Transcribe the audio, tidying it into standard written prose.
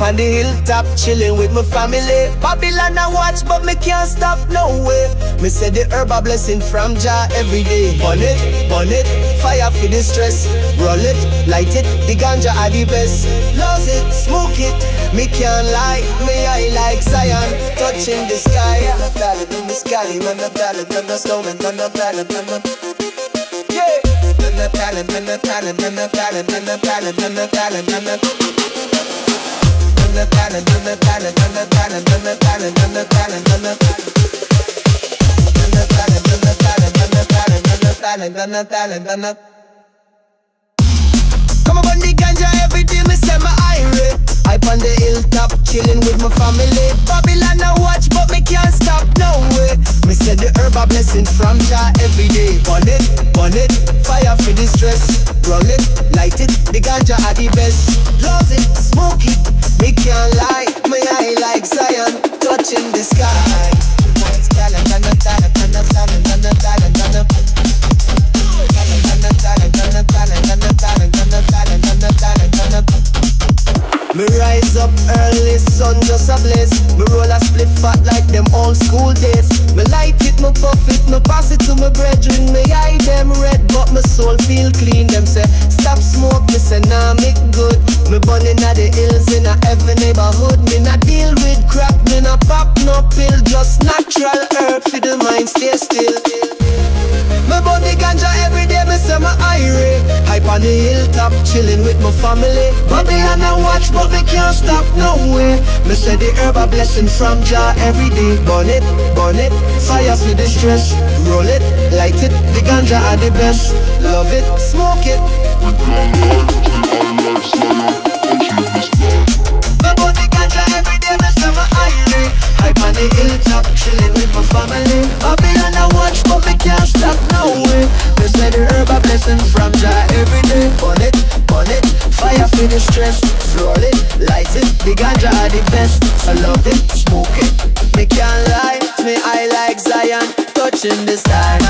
on the hilltop, chilling with my family. Babylon I watch, but me can't stop no way. Me say the herb a blessing from Jah every day. Burn it, fire for the stress. Roll it, light it, the ganja are the best. Lose it, smoke it, me can't lie. Me I like Zion, touching the sky. The planet in the sky, man the planet, man the snowman, man the planet, man the... Yeah! Man the planet, man the planet, man the planet, man the planet, man the planet, man the... Man the planet, man the planet, man the planet, man the planet, man the planet, man the... Man the planet, man the planet, man the planet, man the planet, man the planet, man the... Come on the ganja every day, me say my irate. Hype on the hilltop, chilling with my family. Babylon I watch, but me can't stop no way. Me say the herb a blessing from Jah every day. Burn it, fire for the stress. Roll it, light it, the ganja are the best. Love it, smoke it, me can't lie. Me I like Zion, touching the sky. Me rise up early, sun just a blaze. Me roll a split fat like them old school days. Me light it, me puff it, me pass it to my brethren. Me eye them red, but my soul feel clean. Them say, stop smoke, me say, nah, make good. Me born inna the hills in a every neighborhood. Me not deal with crap, me not pop no pill. Just natural herb for the mind, stay still. Me burn the ganja every day, me say my irate. Hype on the hilltop, chilling with my family. Babylon I watch, but me can't stop no way. Me say the herb a blessing from Jah every day. Burn it, fire for the stress. Roll it, light it, the ganja are the best. Love it, smoke it. Me burn the ganja every day, me say my irate. Hype on the hilltop, chilling with my family. Babylon I watch, but me can't stop no way. Me say the herb a blessing from Jah every day. Burn it, fire for the stress. Roll it, light it, the ganja are the best. I love it, smoke it, me can't lie. Me I like Zion, touching the sky.